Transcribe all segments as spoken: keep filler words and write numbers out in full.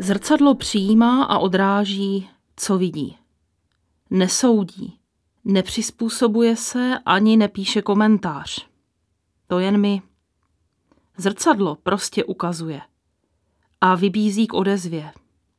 Zrcadlo přijímá a odráží, co vidí. Nesoudí, nepřizpůsobuje se ani nepíše komentář. To jen my. Zrcadlo prostě ukazuje a vybízí k odezvě.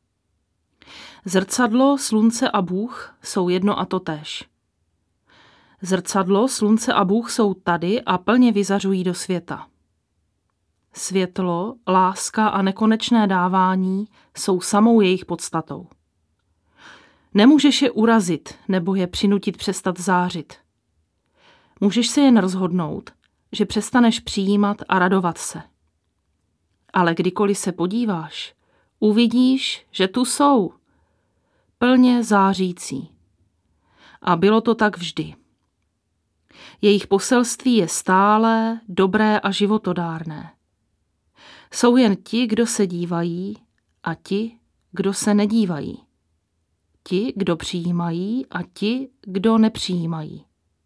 Zrcadlo, slunce a Bůh jsou jedno a totéž. Zrcadlo, slunce a Bůh jsou tady a plně vyzařují do světa. Světlo, láska a nekonečné dávání jsou samou jejich podstatou. Nemůžeš je urazit nebo je přinutit přestat zářit. Můžeš se jen rozhodnout, že přestaneš přijímat a radovat se. Ale kdykoliv se podíváš, uvidíš, že tu jsou, plně zářící. A bylo to tak vždy. Jejich poselství je stálé, dobré a životodárné. Jsou jen ti, kdo se dívají, a ti, kdo se nedívají. Ti, kdo přijímají, a ti, kdo nepřijímají.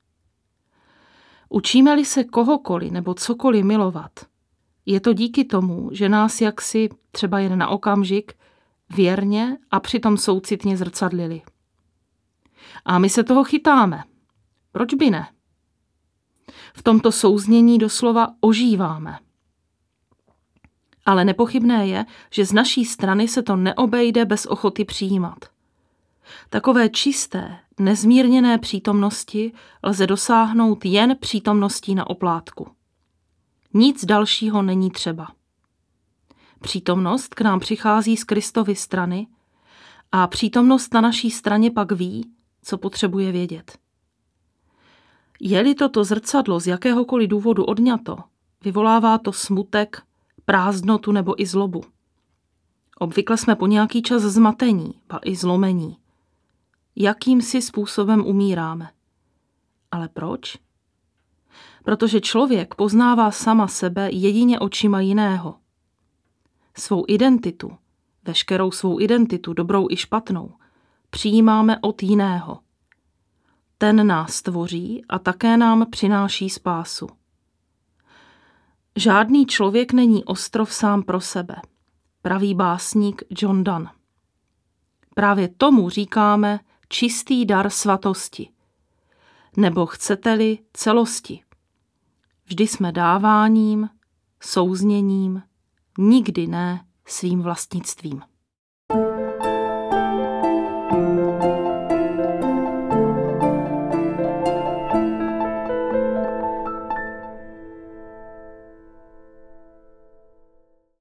Učíme-li se kohokoliv nebo cokoliv milovat, je to díky tomu, že nás jaksi, třeba jen na okamžik, věrně a přitom soucitně zrcadlili. A my se toho chytáme. Proč by ne? V tomto souznění doslova ožíváme. Ale nepochybné je, že z naší strany se to neobejde bez ochoty přijímat. Takové čisté, nezmírněné přítomnosti lze dosáhnout jen přítomností na oplátku. Nic dalšího není třeba. Přítomnost k nám přichází z Kristovy strany a přítomnost na naší straně pak ví, co potřebuje vědět. Je-li toto zrcadlo z jakéhokoliv důvodu odňato, vyvolává to smutek, prázdnotu nebo i zlobu. Obvykle jsme po nějaký čas zmatení, pa i zlomení. Jakýmsi způsobem umíráme. Ale proč? Protože člověk poznává sama sebe jedině očima jiného. Svou identitu, veškerou svou identitu, dobrou i špatnou, přijímáme od jiného. Ten nás tvoří a také nám přináší spásu. Žádný člověk není ostrov sám pro sebe, praví básník John Donne. Právě tomu říkáme čistý dar svatosti, nebo chcete-li celosti. Vždy jsme dáváním, souzněním, nikdy ne svým vlastnictvím.